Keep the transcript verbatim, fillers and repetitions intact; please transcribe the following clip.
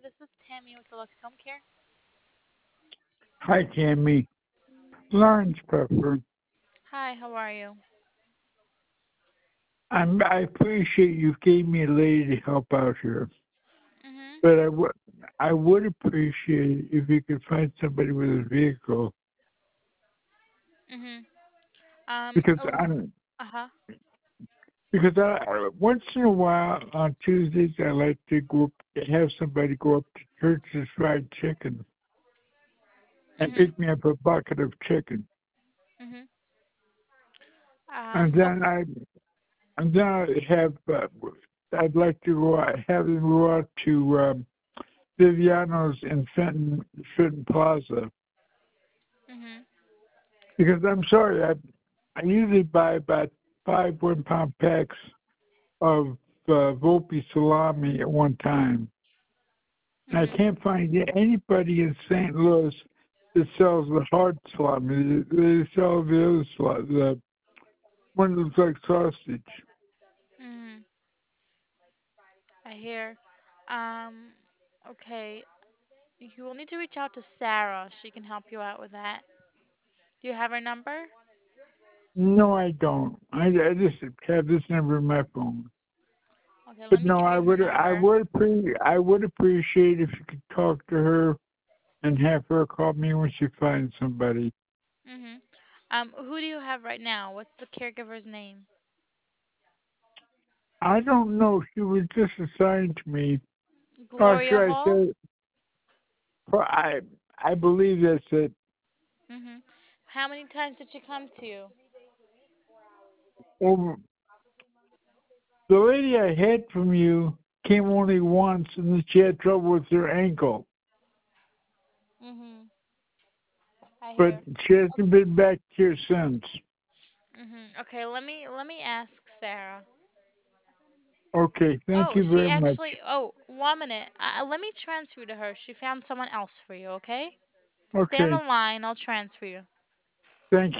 this is Tammy with Deluxe Home Care. Hi, Tammy. Lawrence Pepper. Hi, how are you? I'm, I appreciate you gave me a lady to help out here, Mhm. but I would I would appreciate it if you could find somebody with a vehicle Mhm. Um. because Oh. I'm Uh huh. because I I- once in a while on Tuesdays I like to go up, have somebody go up to Church's Fried Chicken and Mhm. pick me up a bucket of chicken, Mhm. and Um. then Okay. I and then I have uh, I'd like to go out, have them go out to um, Viviano's in Fenton Fenton Plaza. Mhm. Because I'm sorry, I I usually buy about five one pound packs of uh, Volpe salami at one time. And I Mhm. can't find anybody in Saint Louis that sells the hard salami. They, they sell the other salami, the one that looks like sausage. Mhm. I hear. Um. Okay. You will need to reach out to Sarah. She can help you out with that. Do you have her number? No, I don't. I, I just have this number in my phone. Okay. Let But me no, give I you her would I number. would pre I would appreciate if you could talk to her and have her call me when she finds somebody. Mhm. Um. Who do you have right now? What's the caregiver's name? I don't know. She was just assigned to me. Or Gloria should I Hall. say, well, I I believe that's it. Mhm. How many times did she come to you? Well, the lady I had from you came only once, and then she had trouble with her ankle. Mhm. I But hear. she hasn't been back here since. Mhm. Okay, let me let me ask Sarah. Okay, thank Oh, you she very much. actually. Oh, one minute. Uh, let me transfer you to her. She found someone else for you. Okay? Stay on the Okay, line. I'll transfer you. thank